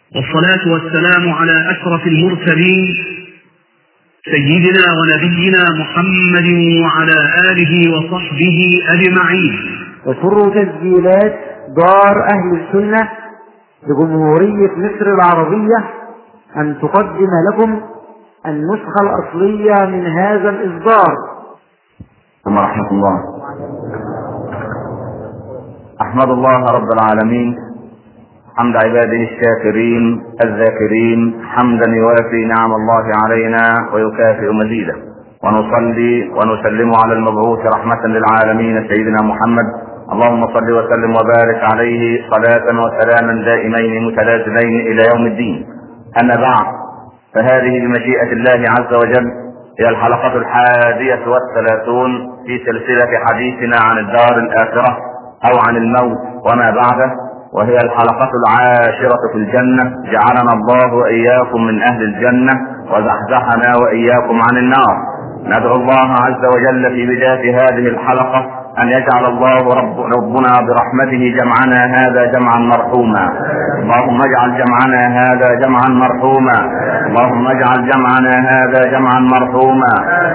والصلاة والسلام على أشرف المرسلين سيدنا ونبينا محمد وعلى آله وصحبه أجمعين. وسر تسجيلات دار أهل السنة بجمهورية مصر العربية أن تقدم لكم النسخة الأصلية من هذا الإصدار. ورحمة الله. أحمد الله رب العالمين حمد عباده الشاكرين الذاكرين حمدا يوافي نعم الله علينا ويكافئ مزيده، ونصلي ونسلم على المبعوث رحمة للعالمين سيدنا محمد. اللهم صل وسلم وبارك عليه صلاة وسلاما دائمين متلازمين إلى يوم الدين. أما بعد، فهذه بمشيئة الله عز وجل هي الحلقة 31 في سلسلة حديثنا عن الدار الآخرة أو عن الموت وما بعده، وهي الحلقة 10 في الجنة. جعلنا الله وإياكم من أهل الجنة وزحزحنا وإياكم عن النار. ندعو الله عز وجل في بداية هذه الحلقة أن يجعل الله ربنا برحمته جمعنا هذا جمعا مرحوما. اللهم اجعل جمعنا هذا جمعا مرحوما. اللهم اجعل جمعنا هذا جمعا مرحوما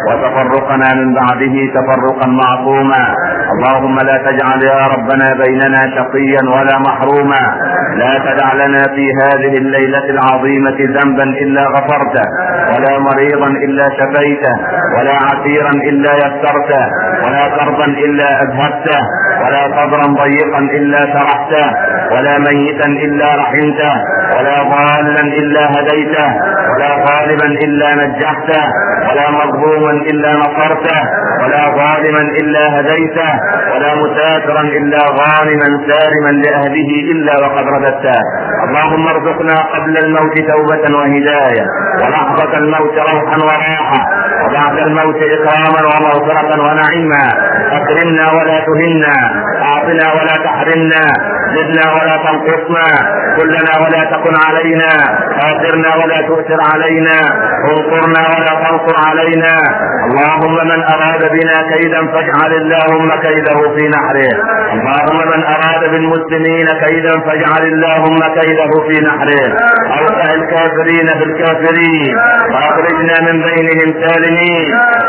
وتفرقنا من بعده تفرقا معصوما. اللهم لا تجعل يا ربنا بيننا شقيا ولا محروما. لا تدع لنا في هذه الليلة العظيمة ذنبا إلا غفرته، ولا مريضا إلا شفيته، ولا عسيرا إلا يسرته، ولا كربا إلا أذهبته، ولا صدرا ضيقا إلا شرحته، ولا ميتا إلا رحمته، ولا ضالا إلا هديته، ولا غالبا إلا نجحته، ولا مظلوما إلا نصرته، ولا ظالما إلا هديته، ولا مسافرا إلا غانما سالما لأهله إلا وقد رددته. اللهم ارزقنا قبل الموت توبة وهداية، ولحظة الموت روحا وراحة، وبعد الموت إكراما ومغفرة ونعيما. أكرمنا ولا تهنا، أعطنا ولا تحرمنا، زدنا ولا تنقصنا، كلنا ولا تكن علينا، آثرنا ولا تؤثر علينا، انصرنا ولا تنصر علينا. اللهم من أراد بنا كيدا فاجعل اللهم كيده في نحره. اللهم من أراد بالمسلمين كيدا فاجعل اللهم كيده في نحره. أوقع الكافرين بالكافرين وأخرجنا من بينهم سالمين.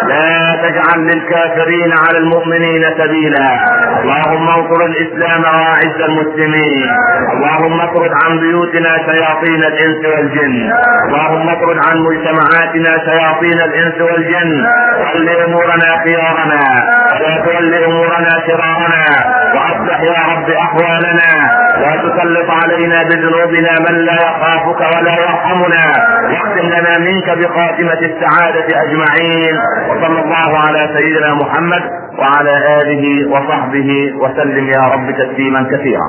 لا تجعل للكافرين على المؤمنين سبيلا. اللهم انصر الإسلام وأعز المسلمين. اللهم اطرد عن بيوتنا شياطين الإنس والجن. اللهم اطرد عن مجتمعاتنا شياطين الإنس والجن. ول أمورنا خيارنا ولا تول أمورنا شرارنا، وأصلح يا رب أحوالنا، لا تسلط علينا بذنوبنا من لا يخافك ولا يرحمنا. واختم لنا منك بخاتمة السعادة أجمعين. وصلى الله على سيدنا محمد وعلى آله وصحبه وسلم يا رب تسليما كثيرا.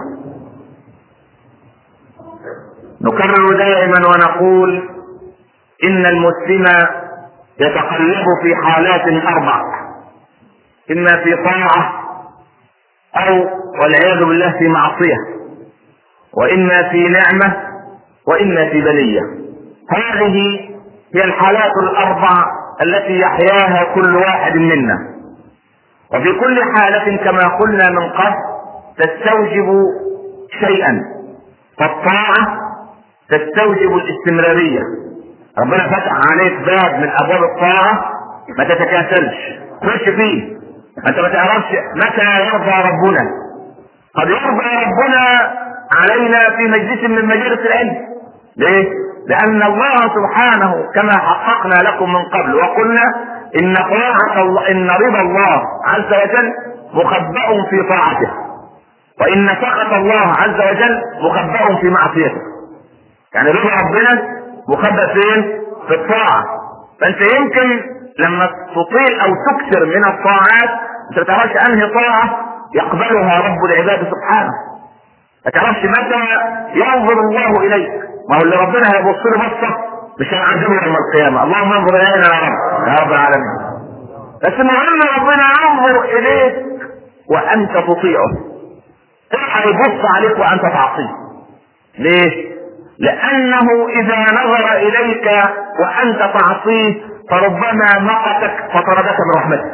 نكرر دائما ونقول إن المسلم يتقلب في حالات 4، إما في طاعة أو والعياذ بالله في معصية، وإما في نعمة، وإما في بلية. هذه هي الحالات 4 التي يحياها كل واحد منا، وفي كل حالة كما قلنا من قبل تستوجب شيئا. فالطاعة تستوجب الاستمرارية. ربنا فتح عليك باب من أبواب الطاعة، ما تتكاسلش، خش فيه. انت ما تعرفش متى يرضى ربنا. قد يرضى ربنا علينا في مجلس من مجالس العلم. ليه؟ لأن الله سبحانه كما حققنا لكم من قبل وقلنا إن طاعة الله، إن رضا الله عز وجل مخبأ في طاعته، وإن سخط الله عز وجل مخبأ في معصيته. يعني رضا ربنا مخبأ فين؟ في الطاعة. فأنت يمكن لما تطيل أو تكثر من الطاعات أنت ما تعرفش أنهي طاعة يقبلها رب العباد سبحانه. ما تعرفش متى ينظر الله إليك. ما هو اللي ربنا هيبص له بصة مش هنعذبه يوم القيامة. اللهم انظر إلينا يا رب العالمين. بس المهم ربنا ينظر إليك وأنت تطيعه. إيه يبص عليك وأنت تعصيه؟ ليش؟ لأنه إذا نظر إليك وأنت تعصيه فربما مقتك فطردك من رحمته.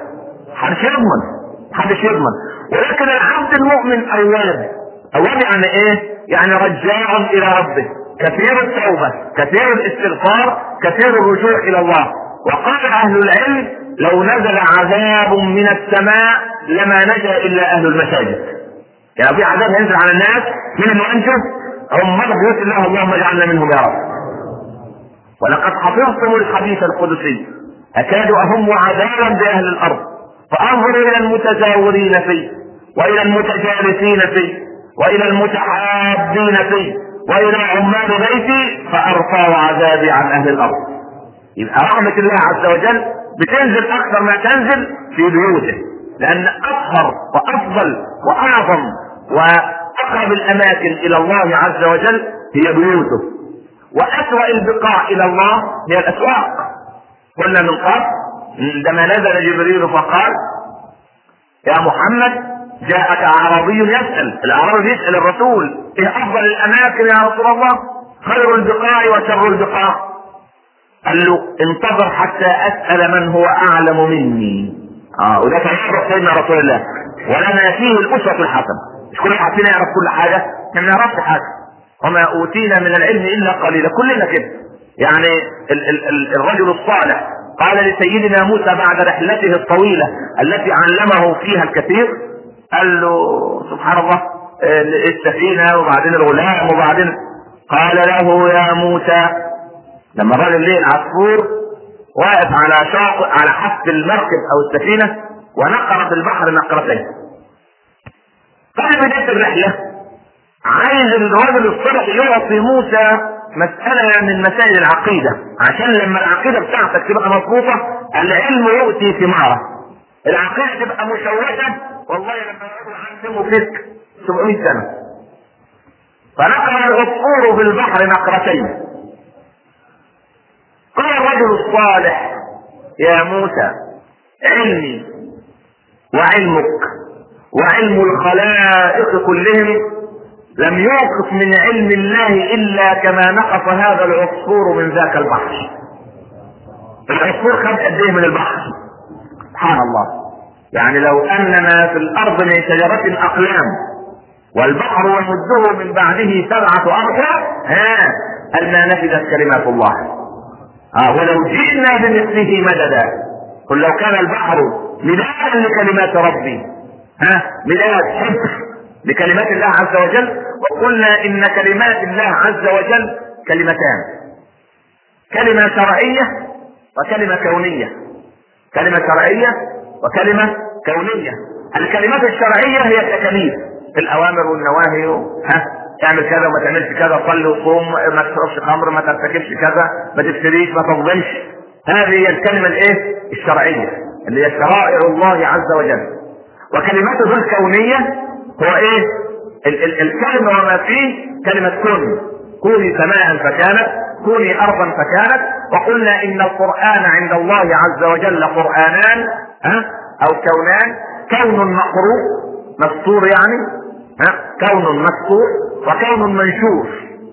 محدش يضمن. ولكن العبد المؤمن أواب يعني إيه؟ يعني رجاع الى ربه، كثير التوبة، كثير الاستغفار، كثير الرجوع الى الله. وقال اهل العلم لو نزل عذاب من السماء لما نجا الا اهل المساجد. يعني في عذاب ينزل على الناس، من اللي ينجو؟ هم بيوت الله، اللهم اجعلنا منهم يا رب. ولقد حفظتم الحديث القدسي اكاد اهم عذابا باهل الارض، فانظر الى المتزاورين فيه، والى المتجالسين فيه، والى المتحابين فيه، والى عمال بيتي فارفع عذابي عن اهل الارض. يبقى رحمة الله عز وجل بتنزل اكثر ما تنزل في بيوته، لان اطهر وافضل واعظم واقرب الاماكن الى الله عز وجل هي بيوته، واسوأ البقاع الى الله هي الاسواق. قلنا من قبل عندما نزل جبريل فقال يا محمد جاءك اعرابي يسأل، الاعرابي يسأل الرسول ايه افضل الاماكن يا رسول الله؟ خير البقاع وشر البقاع. قال له انتظر حتى اسأل من هو اعلم مني. وده تشرف سيدنا رسول الله، ولنا فيه الاسوة الحسنة. مش كل واحد فينا يعرف كل حاجة، احنا ما نعرفش حاجة، وما اوتينا من العلم الا قليلا، كلنا كده. يعني الرجل الصالح قال لسيدنا موسى بعد رحلته الطويلة التي علمه فيها الكثير، قال له سبحان الله السفينة وبعدين الغلام وبعدين، قال له يا موسى لما الرجل ليه العصفور واقف على شاطئ على حافة المركب او السفينة ونقر في البحر نقرتين. قال بداية الرحلة عايز الرجل الصالح يعطي موسى مسألة من مسائل العقيدة، عشان لما العقيدة بتاعتك تبقى مضبوطة العلم يؤتي ثماره. العقيدة تبقى مشوشة والله لما يقول عنه فيك 700 سنة. فنقر العصفور في البحر نقرتين. قال الرجل الصالح يا موسى علمي وعلمك وعلم الخلائق كلهم لم يوقف من علم الله الا كما نقص هذا العصفور من ذاك البحر. العصفور خد قد ايه من البحر؟ سبحان الله. يعني لو ان ما في الارض من شجرة اقلام والبحر يمده من بعده 7 أبحر قال ما نفذت كلمات الله. ولو جئنا بمثله مددا. قل لو كان البحر مدادا لكلمات ربي، مداد حفظ لكلمات الله عز وجل. وقلنا ان كلمات الله عز وجل كلمتان، كلمة شرعية وكلمة كونية. كلمة شرعية وكلمة كونية. الكلمات الشرعية هي التكاليف، الاوامر والنواهي، اعمل كذا وما تعملش كذا، صلي وصوم، ما تشربش خمر، ما ترتكبش كذا، ما تفتريش، ما تظلمش. هذه هي الكلمة الايه؟ الشرعية اللي هي شرائع الله عز وجل. وكلماته الكونية هو ايه؟ الكلمة وما فيه كلمة كن، كوني سماء فكانت، كوني ارضا فكانت. وقلنا ان القرآن عند الله عز وجل قرآنان او كونان، كون مقروء مسطور يعني، كون مسطور وكون منشور.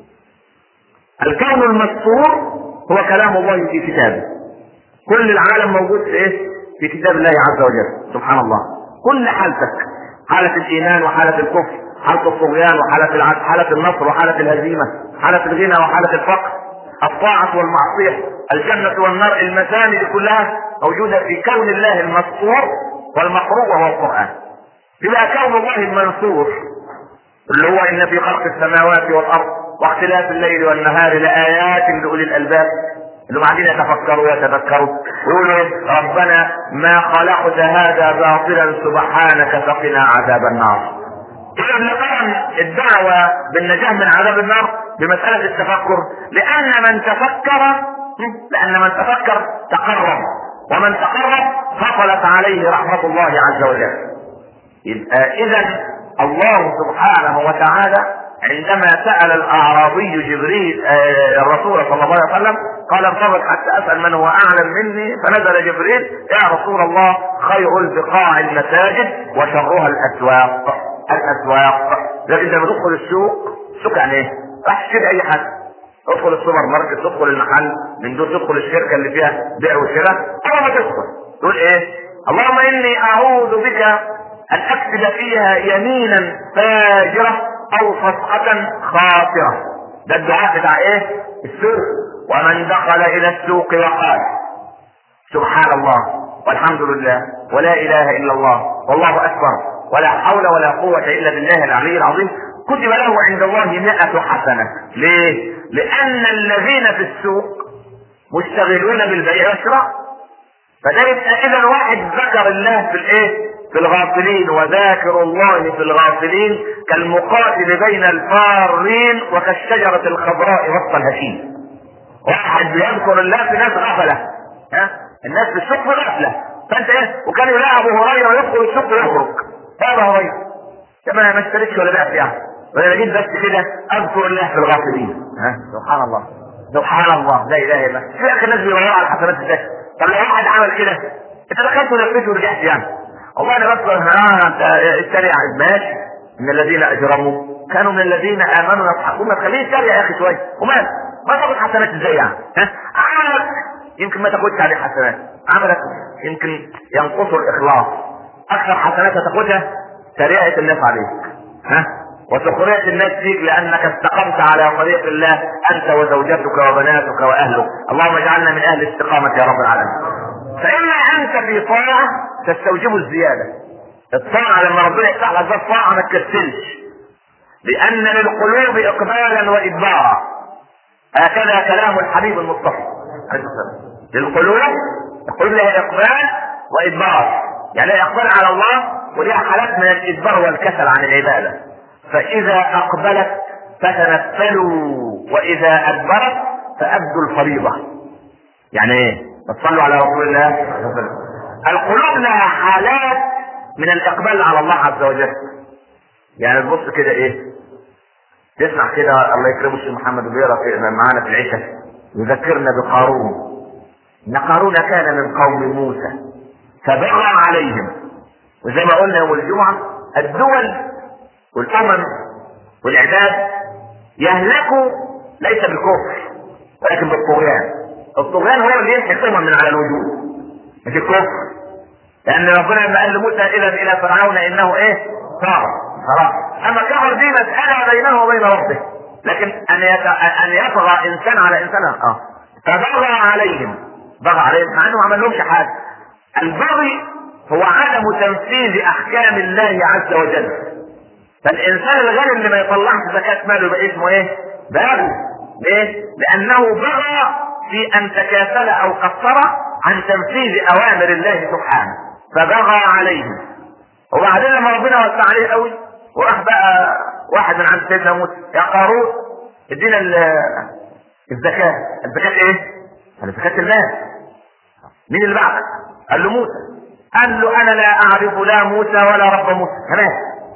الكون المسطور هو كلام الله في كتابه، كل العالم موجود في ايه؟ في كتاب الله عز وجل سبحان الله. كل حالتك، حالة الايمان وحالة الكفر، حالة الطغيان وحالة العدل، حالة النصر وحالة الهزيمة، حالة الغنى وحالة الفقر، الطاعة والمعصية، الجنة والنار، المثاني دي كلها موجودة في كون الله المسطور والمقروء وهو القرآن. يبقى كون الله المنصور اللي هو ان في خلق السماوات والارض واختلاف الليل والنهار لآيات لأولي الألباب، اللي بعدين يتفكروا ويتذكروا ويقولوا ربنا ما خلقت هذا باطلا سبحانك فقنا عذاب النار. إذا طبعا الدعوة بالنجاة من عذاب النار بمسألة التفكر، لأن من تفكر تقرب، ومن تقرب حصلت عليه رحمة الله عز وجل. يبقى إذا الله سبحانه وتعالى عندما سأل الأعرابي جبريل الرسول صلى الله عليه وسلم قال انتظر حتى أسأل من هو أعلم مني، فنزل جبريل يا رسول الله خير البقاع المساجد وشرها الأسواق. لكن لما تدخل السوق يعني ايه؟ راح تشتري أي حاجة، تدخل السوبر ماركت، تدخل المحل من دول، تدخل الشركة اللي فيها بيع وشراء، أول ما تدخل تقول ايه؟ اللهم إني أعوذ بك أن أكتب فيها يمينا فاجرة او صفحة خاطرة. ده الدعاء بتاع ايه؟ السوق. ومن دخل الى السوق وقال سبحان الله والحمد لله ولا اله الا الله والله اكبر ولا حول ولا قوة الا بالله العلي العظيم، كتب له عند الله 100 حسنة. ليه؟ لان الذين في السوق مشتغلون بالبيع والشراء. فذلك اذا واحد ذكر الله في الايه؟ في الغافلين، وذاكر الله في الغافلين كالمقاتل بين الفارين وكالشجرة الخضراء وسط الهشيم. واحد بيذكر الله في ناس غفلة، الناس في السوق غفلة، فانت ايه؟ وكان يلاقي ابو هريرة يدخل السوق ويخرج. يا ابو هريرة كما ما اشتريتش ولا بعت يعني، وانا جيت بس كده اذكر الله في الغافلين. سبحان الله سبحان الله لا اله الا الله. في اخر الناس بيدوروا على الحسنات ازاي؟ طب لو واحد عمل كده انت دخلت ولفيت ورجعت يعني، والله انا بس انت اتريق ماشي. ان الذين اجرموا كانوا من الذين امنوا يضحكون. ما تخليه يتريق يا اخي شويه، وما تاخد حسنات ازاي يعني؟ عملك يمكن ما تاخدش عليه حسنات، عملك يمكن ينقصه الاخلاص. اكثر حسنات هتاخدها تريقة الناس عليك، وسخرية الناس فيك لانك استقمت على طريق الله انت وزوجتك وبناتك واهلك. اللهم اجعلنا من اهل الاستقامة يا رب العالمين. فإما أنت في طاعة تستوجب الزيادة. الطاعة لما ربنا يفتح لك باب طاعة ما تكسلش، لأن للقلوب إقبالا وإدبارا. هكذا كلام الحبيب المصطفى عليه الصلاة والسلام. القلوب لها إقبال وإدبار، يعني لها إقبال على الله ولها حالات من الإدبار والكسل عن العبادة. فإذا أقبلت فتنفلوا، وإذا أدبرت فأبدوا الفريضة. يعني إيه؟ تصلوا على رسول الله. القلوب لها حالات من الاقبال على الله عز وجل. يعني تبص كده ايه، تسمع كده الله يكرمه الشيخ محمد بيقرا معانا في العشاء يذكرنا بقارون. ان قارون كان من قوم موسى فبغى عليهم. وزي ما قلنا يوم الجمعه الدول والامم والعباد يهلكوا ليس بالكفر ولكن بالطغيان. الطغيان هو اللي يمحي الامم من على الوجود، مش الكفر. لان ربنا لما قال لموسى الى فرعون انه ايه؟ طاغى. خلاص. اما كفر دي مساله بينه وبين ربه، لكن ان يطغى انسان على انسان فبغى عليهم. بغى عليهم مع انه ما عمل لهمش حاجه. البغي هو عدم تنفيذ احكام الله عز وجل. فالانسان الغني اللي ما يطلعش زكاه ماله يبقى اسمه ايه؟ باغي. ليه؟ لانه بغى في ان تكاسل او قصر عن تنفيذ اوامر الله سبحانه فبغى عليهم. وبعدين لما ربنا وسع عليه قوي وراح بقى واحد من عند سيدنا موسى يا قارون ادينا الزكاه. الزكاه ايه؟ قال زكاه المال. مين اللي بعدك؟ قال له موسى. قال له انا لا اعرف لا موسى ولا رب موسى. تمام.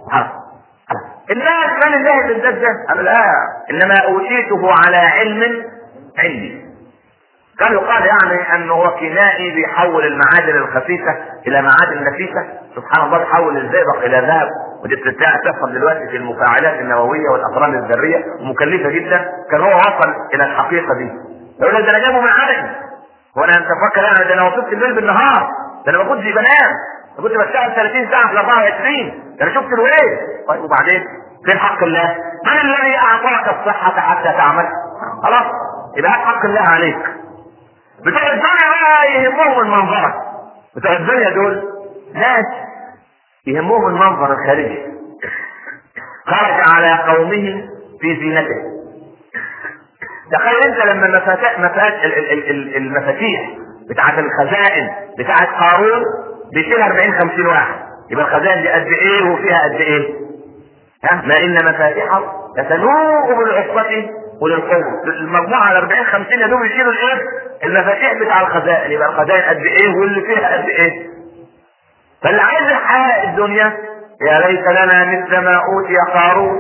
الناس من الله اللي اداك ده؟ قال لا انما اوتيته على علم عندي. كان يقال يعني انه هو كيميائي بيحول المعادن الخفيفه الى معادن نفيسه. سبحان الله بيحول الزئبق الى ذهب، ودي بتحصل دلوقتي في المفاعلات النوويه والاقران الذريه ومكلفه جدا. كان هو وصل الى الحقيقه دي. يقول لك ده انا جابه من عدن. هو انا انت فاكر انا ده انا وصلت الليل بالنهار؟ ده انا ما كنتش بنام، انا كنت بشتغل 30 ساعه في 24. ده انا شفت الويل. طيب وبعدين فين حق الله؟ من الذي اعطاك الصحه حتى تعمل؟ خلاص يبقى حق الله عليك. بتوع الدنيا بقى يهمهم المنظر. بتوع الدنيا دول ناس يهمهم المنظر الخارجي. خرج على قومه في زينته. تخيل انت لما المفاتيح بتاعت الخزائن بتاعت قارون بيشيلها 40-50 واحد، يبقى الخزائن دي قد ايه وفيها قد ايه؟ ما ان مفاتيحه لتنوء بالعصبة وللقوة. المجموعة ال 40-50 يا دوب يشيلوا الايه؟ المفاتيح بتاع الخزائن. يبقى الخزائن قد ايه واللي فيها قد ايه؟ فاللي عايز يحقق الدنيا يا ليت لنا مثل ما اوتي قارون.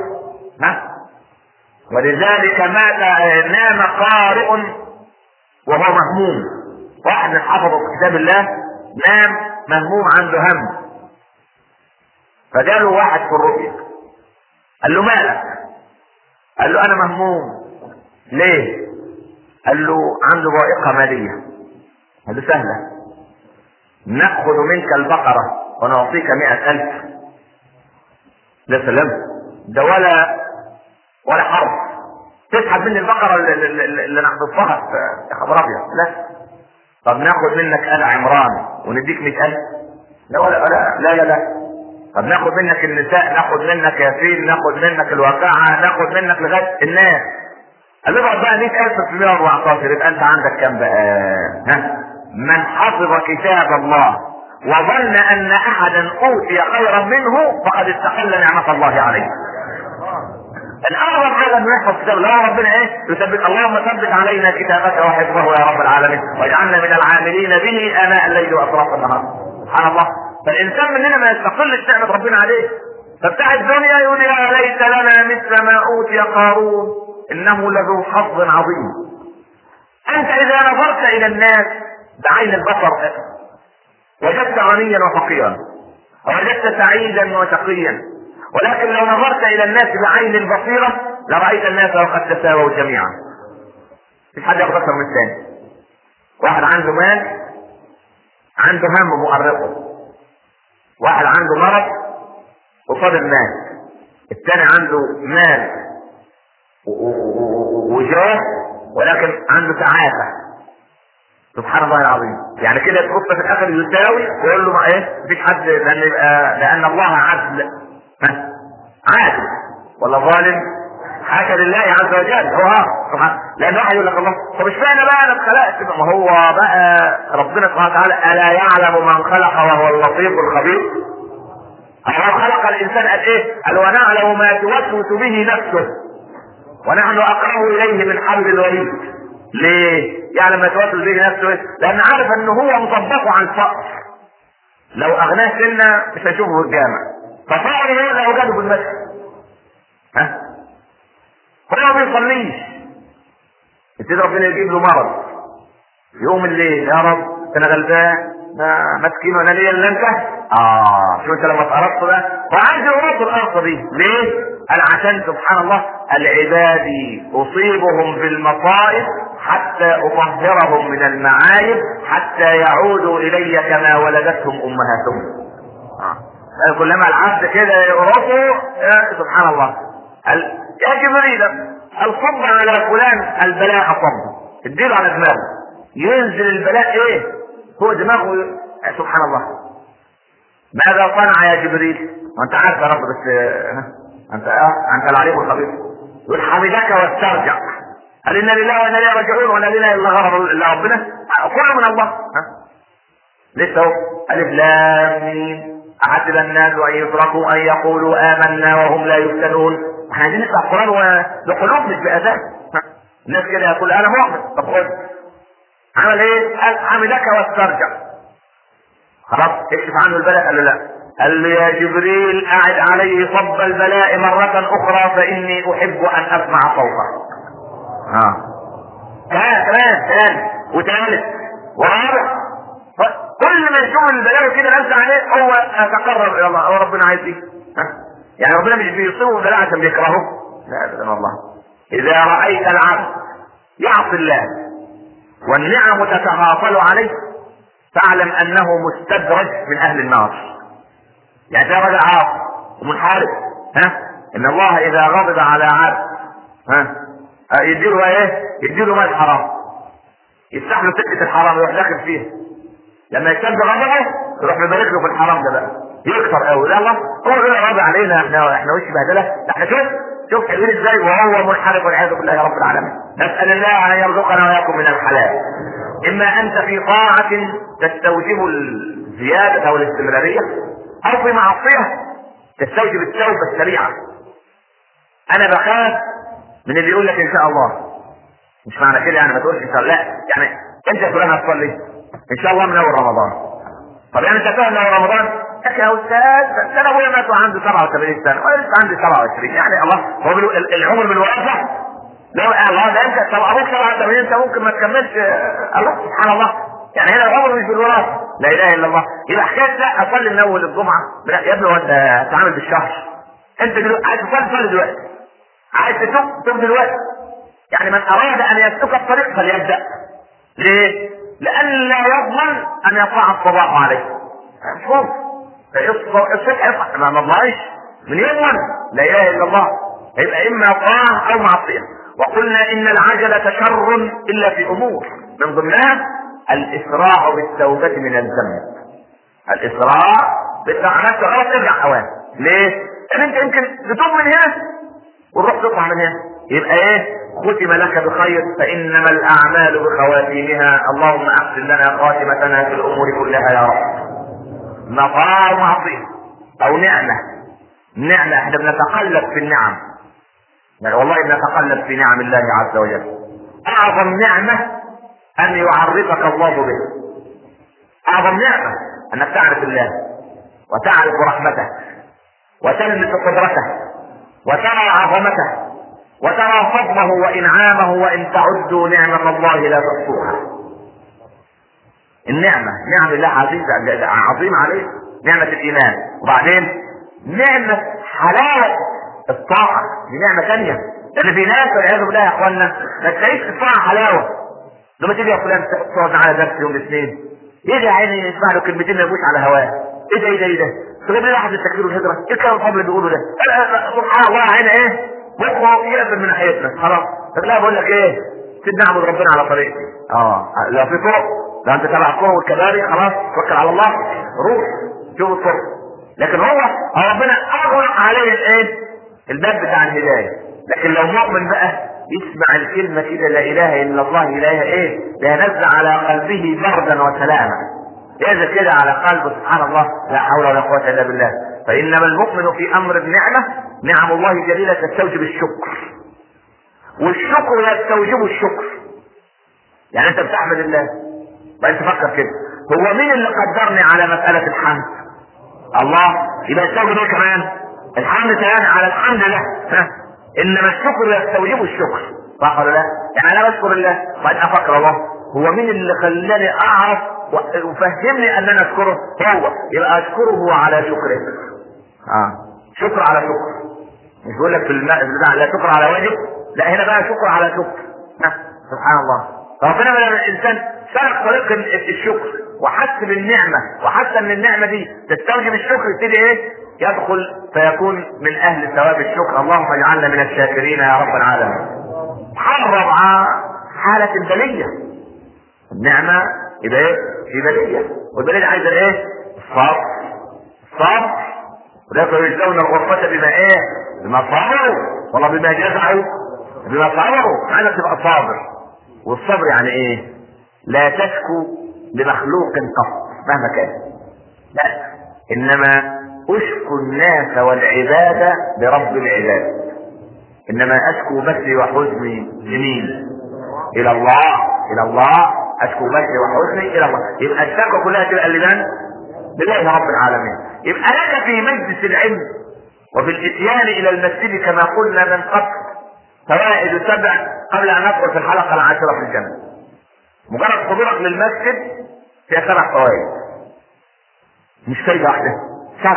ولذلك نام قارئ وهو مهموم. واحد من حفظه كتاب الله نام مهموم عنده هم، فجاله واحد في الرؤيا قال له مالك؟ قال له انا مهموم. ليه؟ قال له عنده ضائقة مالية. قال له سهلة، نأخذ منك البقرة ونعطيك 100,000. لا سلام. ده ولا حرف تسحب مني البقره اللي نحفظها يا خبر ابيض. لا. طب ناخد منك آل عمران ونديك 100,000؟ لا ولا لا لا لا. طب ناخد منك النساء، ناخد منك ياسين، ناخد منك الواقعة، ناخد منك لغايه الناس. قال له بقى 100,000 في 114، يبقى انت عندك كام بقى؟ ها؟ من حفظ كتاب الله وظن ان احدا اوتي خيرا منه فقد استحل نعمة الله عليه. الاعظم حاجه انه يحفظ كتاب الله. ربنا ايه؟ يثبت. اللهم ثبت علينا كتابك وحفظه يا رب العالمين، واجعلنا من العاملين به اناء الليل واطراف النهار. سبحان الله. فالانسان مننا ما يستقلش نعمه ربنا عليه. فبتاع الدنيا يقول يا ليت لنا مثل ما اوتي قارون انه لذو حظ عظيم. انت اذا نظرت الى الناس بعين البصر وجدت غنيا وفقيرا، ووجدت سعيدا وشقيا، ولكن لو نظرت الى الناس بعين البصيرة لرأيت الناس وقد تساووا جميعا. مش حد ياخد اكثر من الثاني. واحد عنده مال، عنده هم مؤرقه. واحد عنده مرض وفاضل مال. الثاني عنده مال وجاه ولكن عنده تعافى. سبحان الله العظيم. يعني كده تبص في الاخر يساوي ويقول له ما ايه؟ مفيش حد، لان الله عدل. عادل ولا ظالم؟ حاشا لله عز وجل. هو سبحان. لان واحد يقول لك الله طب اشمعنى بقى انا اتخلقت؟ ما هو بقى ربنا سبحانه وتعالى الا يعلم من خلق وهو اللطيف الخبير. الله خلق الانسان قال ايه؟ قال ونعلم ما توسوس به نفسه ونحن اقرب اليه من حبل الوريد. ليه؟ يعلم ما توسوس به نفسه؟ لان عارف ان هو مطبقه عن فقر. لو اغناه سنه مش هيشوفه في الجامع، ففقر هو اللي اوجده في المسجد. ها؟ هو ما بيصليش، يبتدي ربنا يجيب له مرض. يوم الليل يا رب انا غلبان مسكين وانا ليا الا انت. شو انت لما اتقرصت ده؟ وعندي ورود الارض دي ليه؟ قال عشان سبحان الله العبادي اصيبهم بالمصائب حتى اطهرهم من المعايب حتى يعودوا الي كما ولدتهم امهاتهم. كلما العبد كده يقرصه سبحان الله يا جبريل الصب على فلان البلاء صب، اديله على دماغه ينزل البلاء ايه فوق دماغه. سبحان الله. ماذا صنع يا جبريل؟ وانت عارف يا رب بس انت العليم الخبير. يقول حمدك واسترجع. قال انا لله وانا اليه راجعون ولا لله الا غفر الا ربنا. كله من الله. لسه اهو الف لام ميم احسب الناس ان يتركوا ان يقولوا امنا وهم لا يفتنون. احنا عايزين نسمع القران بقلوب مش باذان. الناس كده يقول انا مؤمن. طب خد عمل ايه؟ قال حمدك واسترجع. خلاص اكشف عنه البلاء. قال له لا. قال له يا جبريل اعد عليه صب البلاء مرة اخرى فاني احب ان اسمع صوته. كمان وثالث ورابع. كل ما يشوف البلاء كده نفسه عليه هو يتقرب الى الله. هو ربنا عايز ايه؟ يعني ربنا مش بيصيبه البلاء عشان بيكرهه. لا ابدا والله. اذا رايت العبد يعصي الله والنعم تتغافل عليه فاعلم انه مستدرج من اهل النار. يعني ده رجل عاصي ومنحرف. ان الله اذا غضب على عبد يديله ايه؟ يديله مال حرام، يفتح له سكه الحرام يروح داخل فيها. لما يشتد غضبه يروح يبارك له في الحرام ده بقى يكثر قوي. لا الله هو اللي راضي علينا احنا وش بهدله. احنا شوف حلوين ازاي وهو منحرف والعياذ بالله يا رب العالمين. نسال الله ان يرزقنا واياكم من الحلال. اما انت في طاعه تستوجب الزياده او الاستمراريه او في معصيه تستوجب التوبه السريعه. انا بخاف من اللي يقول لك ان شاء الله. مش معنى كده يعني ما تقولش ان شاء الله، يعني انت تقول انا هتصلي ان شاء الله من اول رمضان. طب يعني انت فاهم اول رمضان يا استاذ انا ابويا مات وعنده 87 سنه وانا لسه عندي 27. يعني الله هو العمر بالوراثه. لو الله ده انت طب ابوك 87 انت ممكن ما تكملش. الله سبحان الله. يعني هنا العمر مش بالوراثه. لا اله الا الله. يبقى حكايه لا اصلي من اول الجمعه. لا يا ابني وانت هتتعامل بالشهر. انت دلوقتي عايز تصلي دلوقتي، عايز تتوب دلوقتي. يعني من اراد ان يسلك الطريق فليبدا. ليه؟ لان لا يضمن ان يطلع الصباح عليه. شوف الصبح ما نضمنش من يضمن لا اله الا الله، يبقى اما طاعه او معصيه. وقلنا ان العجله شر الا في امور من ضمنها الاسراع بالتوبه من الذنب. الاسراع بالتعاملات غلط ارجع اوان. ليه؟ انت يمكن تتوب من هنا والروح تطلع من هنا، يبقى ايه؟ ختم لك بخير، فانما الاعمال بخواتيمها. اللهم احسن لنا خاتمتنا في الامور كلها يا رب. نطاع ومعصيه او نعمه احنا بنتقلب في النعم، يعني والله بنتقلب في نعم الله عز وجل. اعظم نعمه ان يعرفك الله به. اعظم نعمه انك تعرف الله وتعرف رحمته وتلمس قدرته وترى عظمته وترى فضله وانعامه، وان تعدوا نعمة الله لا تحصوها. النعمة نعم الله عظيم عليه، نعمة الايمان، وبعدين نعمة حلاوة الطاعة دي نعمة ثانية. لان في ناس والعياذ بالله يا اخوانا ما تلاقيش الطاعة حلاوة. لما تيجي يا فلان تقعد معانا درس يوم الاثنين، يجي يا عيني يسمع له كلمتين ما يجوش على هواه. ايه ده تجيب لي واحد التكبير والهجرة، ايه الكلام الفاضل اللي بيقوله ده؟ سبحان الله عيني ايه مخه يقفل من ناحيتنا خلاص. لا بقول لك ايه، سيدنا نعبد ربنا على طريقتي. لا في طرق، لا انت تبع الطرق والكباري خلاص توكل على الله روح شوف الطرق. لكن هو ربنا اغلق عليه الايه؟ الباب بتاع الهدايه. لكن لو مؤمن بقى يسمع الكلمه كده لا اله الا الله اله ايه، ده ينزل على قلبه بردا وسلاما، ينزل كده على قلبه سبحان الله لا حول ولا قوه الا بالله. فانما المؤمن في امر النعمه، نعم الله جليله تستوجب الشكر، والشكر يستوجب الشكر. يعني انت بتحمد الله وانت تفكر كده، هو مين اللي قدرني على مساله الحمد؟ الله. يبقى يستوجب ايه كمان؟ الحمد كمان على الحمد لله. انما الشكر يستوجب الشكر، صح ولا لا؟ يعني انا بشكر الله وبعدين افكر الله هو مين اللي خلاني اعرف وفهمني ان انا اشكره، هو يبقى اشكره على شكره. شكر على شكر، مش بقول لك في البتاع لا شكر على واجب، لا هنا بقى شكر على شكر. سبحان الله. ربنا لما الانسان سلك طريق الشكر وحس بالنعمه وحس ان النعمه دي تستوجب الشكر، يبتدي ايه؟ يدخل فيكون من اهل ثواب الشكر. اللهم اجعلنا من الشاكرين يا رب العالمين. حرم حاله البليه. النعمه يبقى ايه؟ في بليه، والبليه عايزه ايه؟ الصبر. ولكن يجزون الغرفة بما ايه؟ بما صبروا، والله بما جزعوا بما صبروا. عايزك تبقى صابر. والصبر يعني ايه؟ لا تشكو لمخلوق قط مهما كان، لا، انما اشكو الناس والعباد لرب العباد. انما اشكو بثي وحزني لمين؟ الى الله. اشكو بثي وحزني الى الله. يبقى الشكوى كلها تبقى لله رب العالمين. يبقى لك في مجلس العلم وفي الاتيان الى المسجد كما قلنا من قبل فوائد 7 قبل ان ندخل في الحلقه 10 في الجنه. مجرد حضورك للمسجد فيها 7 فوائد، مش فايده واحده، 7.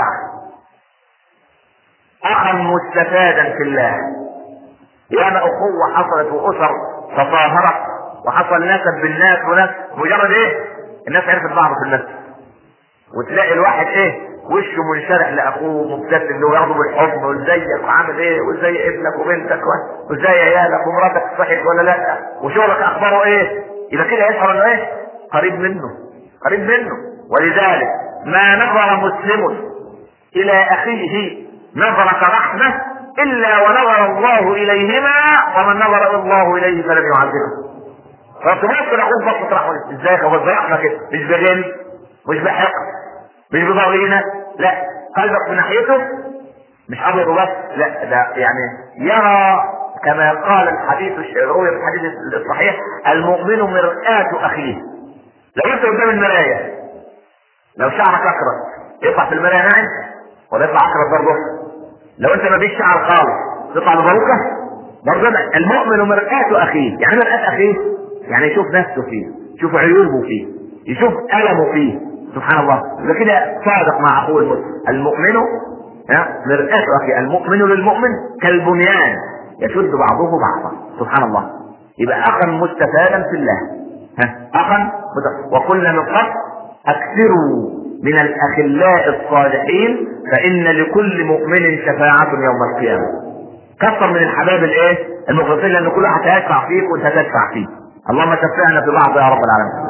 اخا مستفادا في الله. ياما اخوه حصلت واسر تطاهرت وحصل نسب بالناس وناس مجرد ايه؟ الناس عرفت بعض في المسجد، وتلاقي الواحد ايه؟ وشه منشرح لاخوه مبتسم له وياخده بالحضن وازيك وعامل ايه وازاي ابنك وبنتك وازاي عيالك ومراتك صحيت ولا لا وشغلك اخباره ايه. يبقى كده يشعر انه ايه؟ قريب منه. ولذلك ما نظر مسلم الى اخيه نظرة رحمة الا ونظر الله اليهما، ومن نظر الله اليه فلم يعذبه. فتبص لاخوك بصة رحمة، ازيك يا ابو رحمة كده، مش بغل مش بحق مش بضغينة، لا، قلبك من ناحيته مش ابيض وبس، لا، ده يعني يرى كما قال الحديث الروي في الحديث الصحيح: المؤمن مرآة اخيه. لو انت قدام المراية لو شعرك اكرت يطلع في المراية ناعم ولا يطلع اكرت برضه؟ لو انت ما فيش شعر خالص تطلع ببروكة برضه. المؤمن مرآة اخيه. يعني مرآة اخيه يعني يشوف نفسه فيه، يشوف عيوبه فيه، يشوف ألمه فيه، سبحان الله. يبقى كده صادق مع اخوه المسلم. المؤمن مرآة اخيه. المؤمن للمؤمن كالبنيان يشد بعضه بعضا، سبحان الله. يبقى اخا مستفادا في الله، اخا وقلنا من قبل اكثروا من الاخلاء الصالحين فان لكل مؤمن شفاعة يوم القيامة. كثر من الحباب الايه المخلصين، لان كل واحد هيشفع فيك وانت هتشفع فيه. اللهم شفعنا في بعض يا رب العالمين.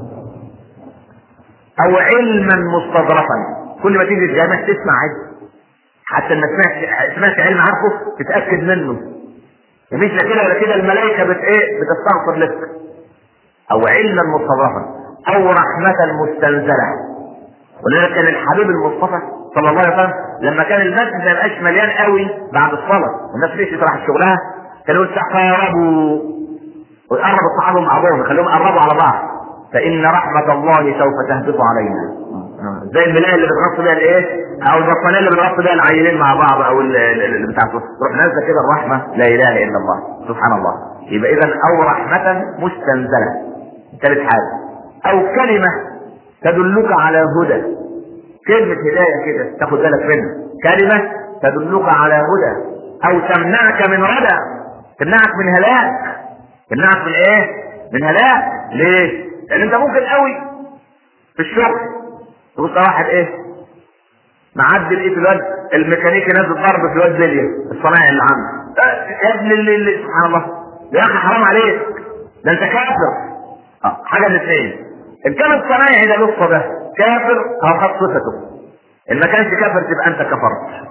او علما مستظرفا، كل ما تيجي الجامع تسمع علم، حتى ما سمعت علم عارفه تتاكد منه، مفيش لا كده ولا كده، الملائكه بتستغفر لك. او علما مستظرفا او رحمه مستنزله. ولذلك كان الحبيب المصطفى صلى الله عليه وسلم لما كان المسجد ما يبقاش مليان قوي بعد الصلاه والناس ليش تروح شغلها، كانوا يتقاربوا ويقربوا الصحابه مع بعضهم، يخليهم يقربوا على بعض، فان رحمه الله سوف تهبط علينا. زي الملايه اللي بتغطي بيها الايه، او البطانيه اللي بتغطي بيها العيلين مع بعض، او اللي بتاعته تروح نازله كده الرحمه، لا اله الا الله سبحان الله. يبقى اذا او رحمه مستنزله. ثالث حاجه او كلمه تدلك على هدى، كلمه هدايه كده تاخد بالك منها، كلمه تدلك على هدى او تمنعك من ردى، تمنعك من هلاك، تمنعك من ايه؟ من هلاك. ليه؟ لان انت ممكن قوي في الشغل تبص واحد معدي لقيت الواد الميكانيكي نازل ضرب في الواد زليا الصنايعي اللي عنده، يا ابن اللي سبحان الله يا اخي حرام عليك، ده انت كافر. حاجه من الاثنين، ان كان الصنايعي ده لصه ده كافر او خد صفته، ان ما كانش كافر تبقى انت كفرت.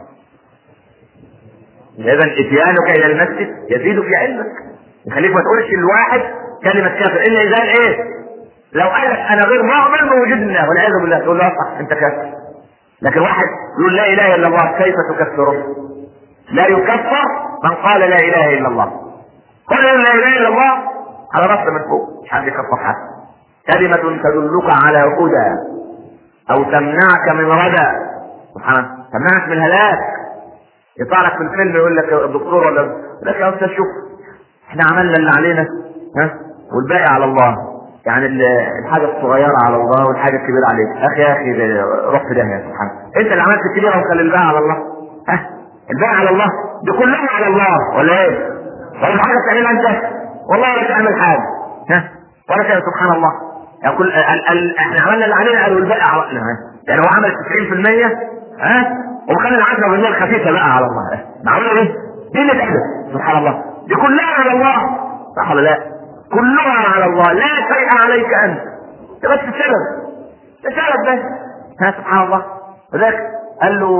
اذا اتيانك الى المسجد يزيد في علمك، يخليك ما تقولش الواحد كلمه كافر الا اذا لو قال لك انا غير مؤمن بوجود الله والعياذ بالله، تقول له صح انت كافر. لكن واحد يقول لا اله الا الله كيف تكفره؟ لا يكفر من قال لا اله الا الله. قل لا اله الا الله على راسه من فوق، مش حد يكفر حد. كلمة تدلك على هدى او تمنعك من ردى، سبحان الله، تمنعك من هلاك. يطلع لك في الفيلم يقول لك الدكتور ولا لك يا استاذ شوف احنا عملنا اللي علينا والباقي على الله، يعني الحاجه الصغيره على الله والحاجه الكبيره عليك. اخي يا اخي روح في داهيه، سبحان الله، انت اللي عملت الكبيره وخلي الباقي على الله. الباقي على الله، دي كلها على الله ولا ايه؟ ولا حاجه تعملها انت؟ والله ولا تعمل حاجه ولا كده، سبحان الله. يعني احنا عملنا اللي علينا قالوا الباقي على الله، يعني هو عمل 90% وخلي ال10% الخفيفه بقى على الله. معقوله ايه؟ دي اللي تعمل سبحان الله، دي كلها على الله، صح ولا لا؟ كلها على الله، لا شيء عليك انت، بس السبب بس. سبحان الله. وذاك قال له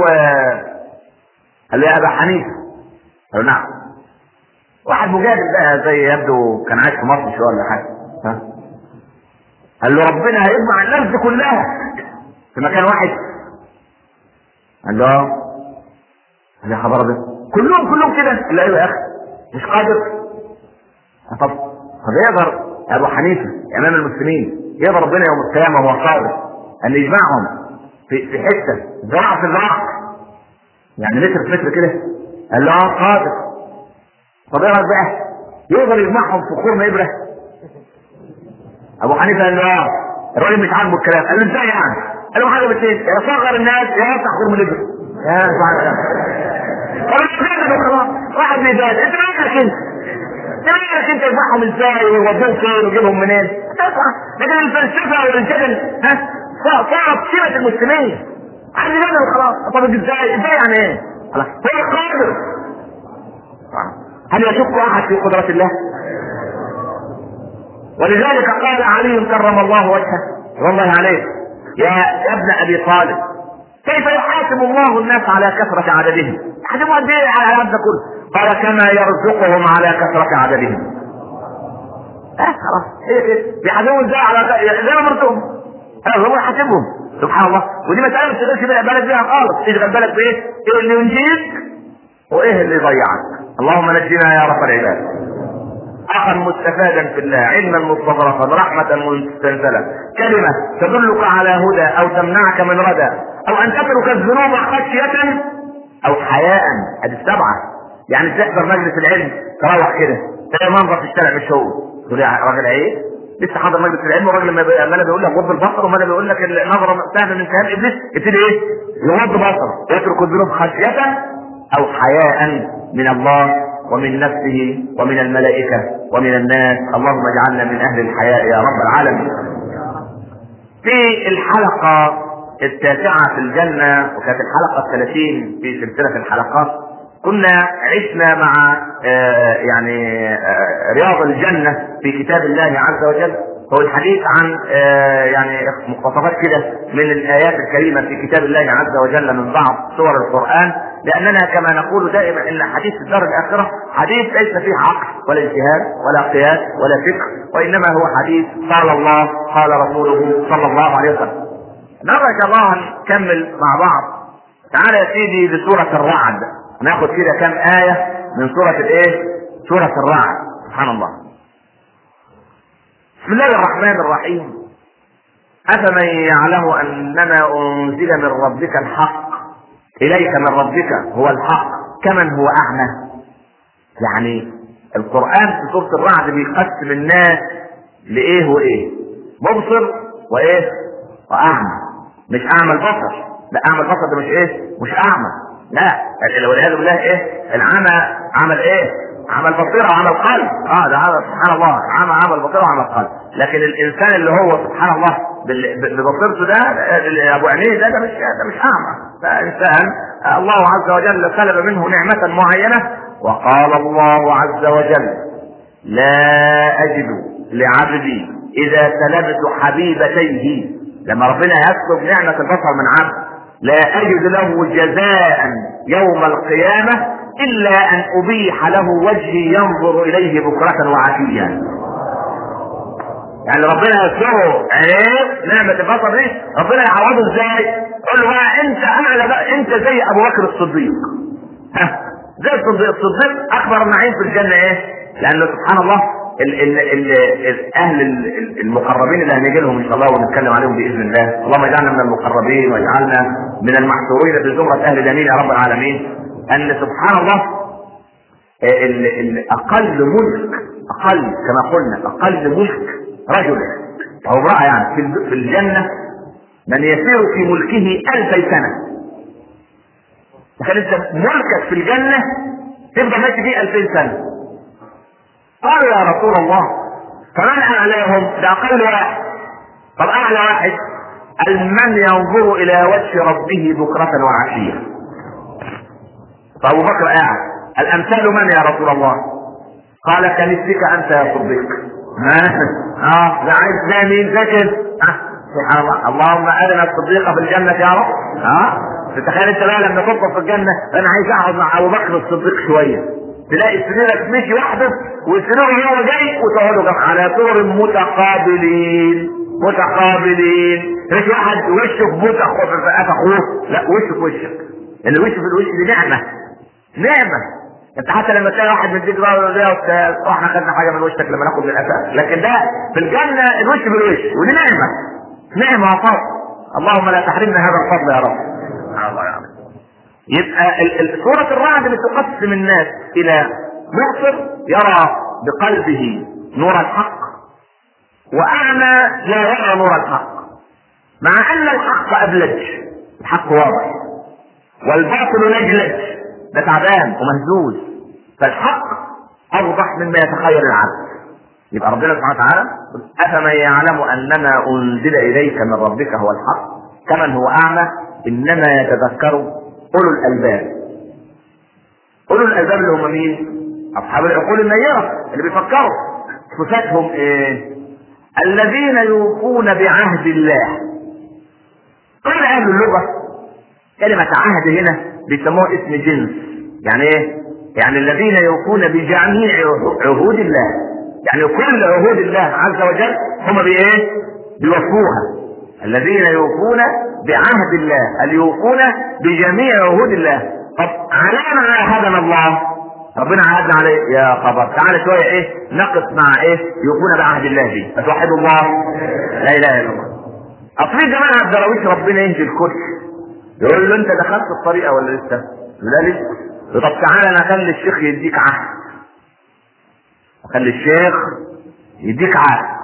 يا ابا حنيفه، قال له نعم. واحد مجادل بقى زي يبدو كان عايش في مصر شويه ولا حاجه، قال له ربنا هيجمع الناس دي كلها في مكان واحد. قال له قال يا خبر ابيض كلهم كده؟ قال له ايوه يا اخي مش قادر. طب يقدر ابو حنيفه امام المسلمين، يقدر ربنا يوم القيامه وهو قادر ان يجمعهم في حته ذراع في ذراع، يعني متر في متر كده؟ قال له قادر. طب ايه رايك بقى يقدر يجمعهم في خرم ابره؟ ابو حنيفه قال له الراجل مش عاجبه الكلام. قال له ازاي يعني؟ قال له حاجه باثنين، يا صغر الناس يا يفتح خرم الابره. يا سبحان الله. طب انت خلاص واحد بيبان، انت مالك انت يجمعهم ازاي ويودوهم فين ويجيبهم منين؟ لكن الفلسفه والجدل صارت سمه المسلمين. عايز يجادل خلاص. طب ازاي يعني ايه؟ خلاص هو قادر. هل يشك احد في قدره الله؟ ولذلك قال علي كرم الله وجهه والله عليه يا ابن ابي طالب كيف يحاسب الله الناس على كثره عددهم؟ يحاسبوا قد ايه على العدد كله؟ قال كما يرزقهم على كثرة عددهم. خلاص بيحاسبهم ازاي على زي ما مرتهم، هو يحاسبهم سبحان الله. ودي مسألة ما تقدرش بالك بيها خالص، تشغل بالك بايه؟ ايه اللي ينجيك وايه اللي يضيعك. اللهم نجنا يا رب العباد. اخا مستفادا في الله، علما مستظرفا، رحمة مستنزلة، كلمة تدلك على هدى او تمنعك من ردى، او ان تترك الذنوب خشية او حياء. ادي السبعة. يعني تحضر مجلس العلم تروح كده تلاقي منظر في الشارع مش هو، تقول يا راجل ايه لسه حاضر مجلس العلم، والراجل لما بيقول لك غض البصر وما بيقول لك النظره سهله من كلام ابليس، يبتدي ايه؟ يغض بصره، يترك الذنوب خشيه او حياء من الله ومن نفسه ومن الملائكه ومن الناس. اللهم اجعلنا من اهل الحياء يا رب العالمين. في الحلقة 9 في الجنة، وكانت الحلقة 30 في سلسلة الحلقات، كنا عشنا مع رياض الجنة في كتاب الله عز وجل. هو الحديث عن مقتطفات كده من الآيات الكريمة في كتاب الله عز وجل من بعض سور القرآن، لأننا كما نقول دائما إن حديث الدار الآخرة حديث ليس فيه عقل ولا اجتهاد ولا قياس ولا فكر، وإنما هو حديث قال الله قال رسوله صلى الله عليه وسلم. النهارده إن شاء الله هنكمل مع بعض. تعالى يا سيدي لسورة الرعد، ناخد كده كم آية من سورة الرعد. سبحان الله. بسم الله الرحمن الرحيم. أفمن يعلم أنما أنزل من ربك الحق إليك من ربك هو الحق كمن هو أعمى. يعني القرآن في سورة الرعد بيقسم الناس لإيه وإيه؟ مبصر وإيه؟ وأعمى. مش أعمى البصر، لا أعمى البصر ده مش أعمى، لا، والعياذ بالله العمى عمل عمل بصيرة وعمل قلب. ده سبحان الله، عمل بصيرة وعمل قلب. لكن الانسان اللي هو سبحان الله ببصيرته ده ابو عينيه ده مش اعمى، ده انسان الله عز وجل سلب منه نعمة معينة. وقال الله عز وجل: لا اجد لعبدي اذا سلبت حبيبتيه. لما ربنا يسلب نعمة البصر من عبد لا اجد له جزاء يوم القيامة إلا أن أبيح له وجهي ينظر إليه بكرة وعشيا. يعني ربنا يسره نعمة البصر دي، ربنا يعوضه ازاي؟ يقول له بقى انت اعلى بقى، انت زي ابو بكر الصديق. زي الصديق اكبر النعيم في الجنة لانه سبحان الله اهل المقربين اللي هنيجي لهم ان شاء الله ونتكلم عليهم باذن الله. اللهم اجعلنا من المقربين واجعلنا من المحشورين في زمرة اهل اليمين يا رب العالمين. ان سبحان الله اقل ملك، اقل كما قلنا اقل ملك رجل او امرأة يعني في الجنة من يسير في ملكه 1000 سنة. تخيل انت ملكك في الجنة تبقى ماشي فيه 2000 سنة. قالوا يا رسول الله فمن اعلاهم؟ ده اقل واحد. طب اعلى واحد قال: من ينظر الى وجه ربه بكرة وعشية. فابو بكر قاعد. الامثال من يا رسول الله؟ قال: كمثلك انت يا صديق. ده عايز مين ساكت؟ سبحان الله. اللهم ارنا الصديق في الجنة يا رب. تتخيل انت بقى لما تطلع في الجنة انا عايز اقعد مع ابو بكر الصديق شوية، تلاقي سريرك مشي وحده وسريره هو جاي وتقعدوا على سور متقابلين. مش واحد وشه في بوت اخوه، لا وشه في وشك. اللي وشه في الوش دي نعمة. انت حتى لما تلاقي واحد مديك بقى يا استاذ احنا خدنا حاجه من وشك لما ناخد للاسف، لكن ده في الجنه الوش بالوش، ودي نعمه وفضل. اللهم لا تحرمنا هذا الفضل يا رب. الله يا رب. يبقى سورة الرعد بتقسم الناس الى مبصر يرى بقلبه نور الحق، واعمى لا يرى نور الحق، مع ان الحق ابلج، الحق واضح، والباطل لجلج، ده تعبان ومهزوز، فالحق اوضح مما يتخيل العبد. يبقى ربنا سبحانه وتعالى: افمن يعلم انما انزل اليك من ربك هو الحق كمن هو اعمى انما يتذكر اولو الالباب. اولو الالباب اللي هم مين؟ اصحاب العقول النيرة اللي بيفكروا. صفاتهم الذين يوفون بعهد الله. قال اهل اللغة كلمة عهد هنا بيسموها اسم جنس. يعني ايه؟ يعني الذين يوفون بجميع عهود الله، يعني كل عهود الله عز وجل هم بيوفوها. الذين يوفون بعهد الله، اليوفون بجميع عهود الله. طب علينا عهدنا الله، ربنا عهدنا عليه يا خبر. تعالى شويه نقص مع يوفون بعهد الله دي. فتوحدوا الله، لا اله الا الله. اصل جماعه الدراويش ربنا يهدي الكل، يقول له انت دخلت الطريقه ولا لسه؟ لا لسه. طب تعالى انا اخلي الشيخ يديك عهد، اخلي الشيخ يديك عهد.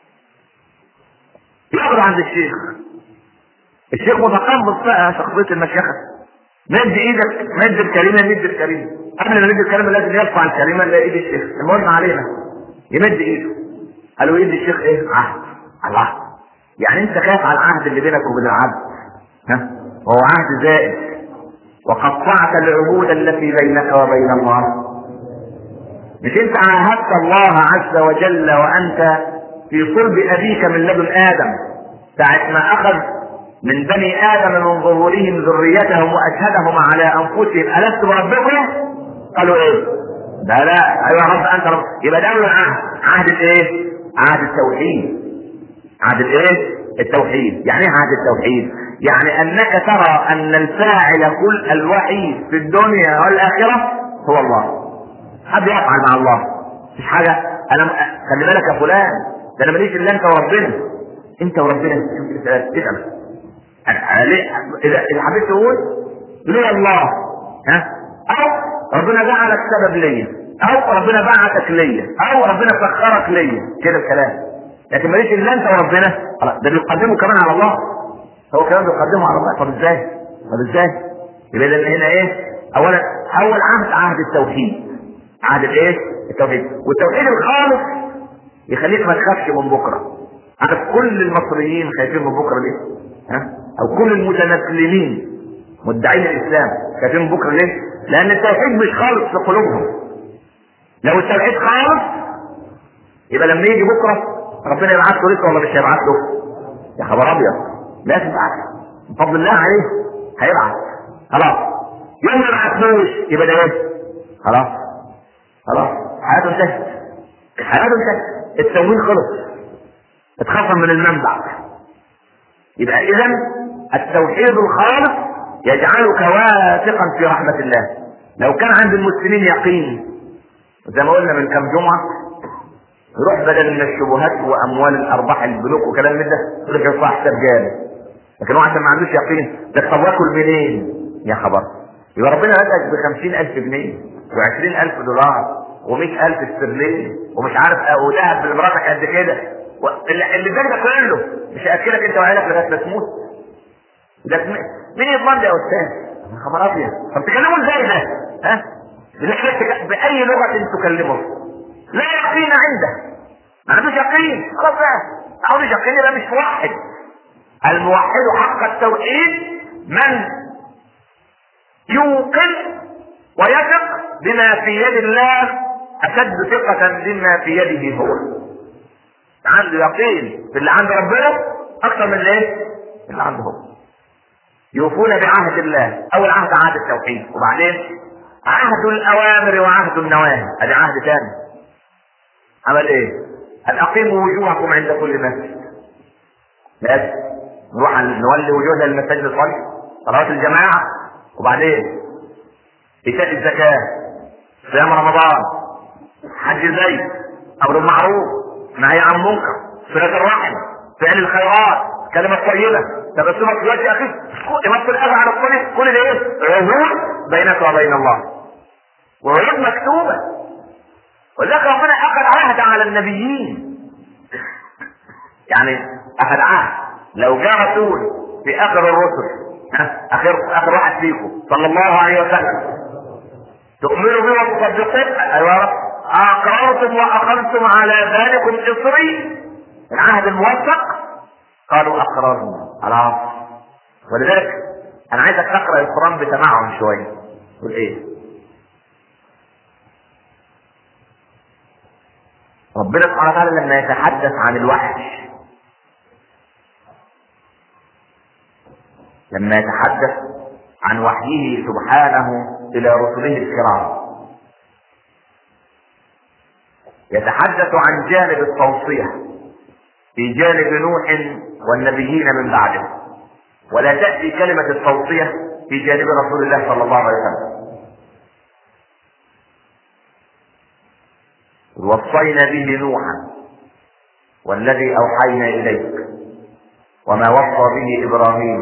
يقعد عند الشيخ متقمص بقى شخصيه المشيخه. مد ايدك، مد الكريمه قبل ما مد الكريمه لازم يرفع الكريمه اللي ايد الشيخ. المهم علينا يمد ايده. قالوا ايد الشيخ عهد. الله، يعني انت خايف على العهد اللي بينك وبين العبد، ها؟ وهو عهد زائد، وقطعت العهود التي بينك وبين الله. مش انت عاهدت الله عز وجل وانت في صلب ابيك من لدن ادم، ساعة ما اخذ من بني ادم من ظهورهم ذريتهم واشهدهم على انفسهم الست بربكم؟ قالوا ايه؟ لا ايوه يا رب انت رب. يبقى ده العهد، عهد الايه؟ عهد التوحيد. عهد الايه؟ التوحيد. يعني ايه عهد التوحيد؟ يعني انك ترى ان الفاعل كل الوحيد في الدنيا والاخره هو الله. حد يفعل مع الله مش حاجه. انا خلي بالك يا فلان، ده انا ماليش الا انت وربنا. انت وربنا اسال اذا حبيت تقول لي الله، ها؟ او ربنا جعلك سبب ليا، او ربنا بعتك ليا، او ربنا سخرك ليا، كده الكلام. لكن ماليش الا انت وربنا، ده بيقدمه كمان على الله. هو كمان بيقدمه على الله. طب ازاي؟ يبقى ده هنا ايه؟ اولا اول عهد التوحيد. عهد الايه؟ التوحيد. والتوحيد الخالص يخليك ما تخافش من بكره. عارف كل المصريين خايفين من بكره ليه؟ ها؟ او كل المتنسلمين مدعين الاسلام خايفين من بكره ليه؟ لان التوحيد مش خالص في قلوبهم. لو التوحيد خالص يبقى لما يجي بكره ربنا يبعث له رزق ولا مش هيبعث له؟ يا خبر ابيض، لازم يبعث بفضل الله عليه، هيبعث. خلاص يوم ما بعثوش يبقى ده ايه؟ خلاص حياته انتهت. التموين خلص، اتخصم من المنبع. يبقى اذا التوحيد الخالص يجعلك واثقا في رحمة الله. لو كان عند المسلمين يقين زي ما قلنا من كم جمعة، يروح بدل من الشبهات واموال الارباح البنوك وكلام من ده يقول لك يرفع حساب جامد. لكن هو عشان ما عندوش يقين، ده طب واكل منين؟ يا خبر. يبقى ربنا رزقك ب50,000 جنيه و20,000 دولار و100,000 استرليني ومش عارف ودهب بمراتك قد كده، اللي ده كله مش هياكلك انت وعيالك لغايه ما تموت. ده مين يضمن ده يا استاذ؟ يا خبر ابيض. طب تكلموا ازاي ده؟ ها؟ باي لغه تكلمه لا يقين عنده، ما عندوش يقين. خلاص بقى عاوز يقين يبقى مش موحد. الموحد حق التوحيد من يوقن ويثق بما في يد الله اشد ثقة بما في يده هو. عنده يقين في اللي عند ربنا اكثر من ايه؟ اللي عنده هو. يوفون بعهد الله. اول عهد التوحيد، وبعدين عهد الاوامر وعهد النواهي. ادي عهد ثاني. عمل ايه؟ ان اقيموا وجوهكم عند كل مسجد. لازم نروح نولي وجوهنا للمساجد نصلي صلوات الجماعه، وبعدين ايتاء الزكاه، صيام رمضان، حج زي، امر بالمعروف، نهي عن المنكر، صله الرحم، فعل الخيرات، كلمه طيبه، تبسمك في وجه اخيك، يمثل الاذى على الطريق. كل ده ايه؟ عهود بينك وبين الله، وعهود مكتوبه. ولذلك ربنا اخذ عهد على النبيين. يعني اخذ عهد لو جاء رسول في اخر الرسل، اخر واحد فيكم صلى الله عليه وسلم، تؤمنوا به وتصدقون، ايوه يا رب، اقررتم واخذتم على ذلكم اصري، العهد الموثق. قالوا اقررنا. خلاص. ولذلك انا عايزك تقرا القران بتمعن شويه. تقول ايه؟ ربنا سبحانه وتعالى لما يتحدث عن الوحش، لما يتحدث عن وحيه سبحانه الى رسله الكرام، يتحدث عن جانب التوصية في جانب نوح والنبيين من بعده، ولا تأتي كلمة التوصية في جانب رسول الله صلى الله عليه وسلم. وصينا به نوحا والذي اوحينا اليك وما وصى به ابراهيم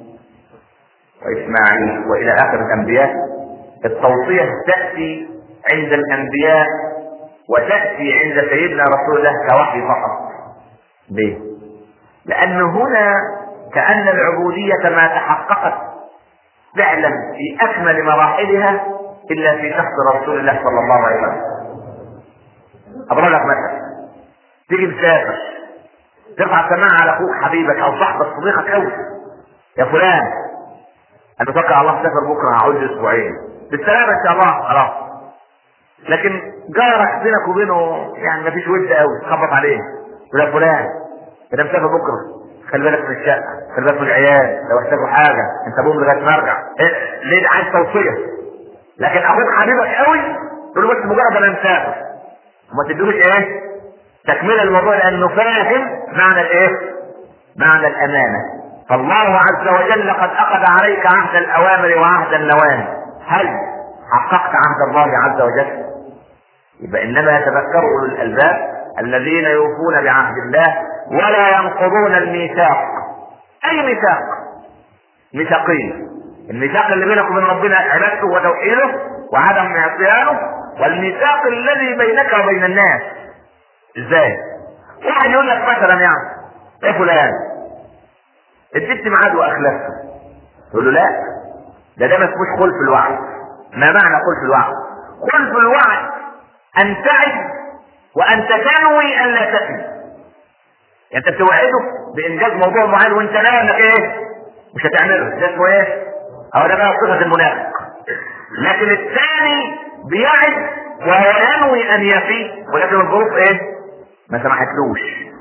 واسماعيل والى اخر الانبياء. التوصية تأتي عند الانبياء وتأتي عند سيدنا رسول الله كوحي فقط. ليه؟ لان هنا كأن العبودية ما تحققت فعلا في اكمل مراحلها الا في شخص رسول الله صلى الله عليه وسلم. اضرب لك مثلا، تيجي مسافر ترفع السماعه على اخوك حبيبك او صاحبك صديقك قوي، يا فلان انا بتوكل على الله مسافر بكره هقعد لي اسبوعين بالسلامه ان شاء الله خلاص. لكن جارك بينك وبينه يعني مفيش ود قوي، تخبط عليه تقول يا فلان انا مسافر بكره خلي بالك من الشقه، خلي بالك من العيال لو احتاجوا حاجه انت بوم لغايه ما ارجع. ليه عايز توصيه؟ لكن اخوك حبيبك قوي تقول له بس مجرد انا مسافر وما تدوش ايه تكمله الموضوع لانه فاهم معنى الايه؟ معنى الامانه. فالله عز وجل قد اخذ عليك عهد الاوامر وعهد النواهي، هل حققت عهد الله عز وجل؟ يبقى انما يتذكر اولو الالباب الذين يوفون بعهد الله ولا ينقضون الميثاق. اي ميثاق؟ ميثاقين، الميثاق اللي بينك وبين ربنا عبادته وتوحيده وعدم عصيانه، والميثاق الذي بينك وبين الناس. ازاي؟ واحد يقول لك مثلا يعني يا فلان اديت ميعاد واخلفته، تقول له لا ده ما اسموش خلف الوعد. ما معنى خلف الوعد؟ خلف الوعد ان تعد وانت تنوي ان لا تفي. انت بتوعده بانجاز موضوع معين وانت ناوي انك ايه؟ مش هتعمله، ده اسمه ايه؟ او ده بقى صفه المنافق. لكن الثاني بيعد وهو ينوي ان يفي ولكن الظروف ايه؟ ما سمحتلوش.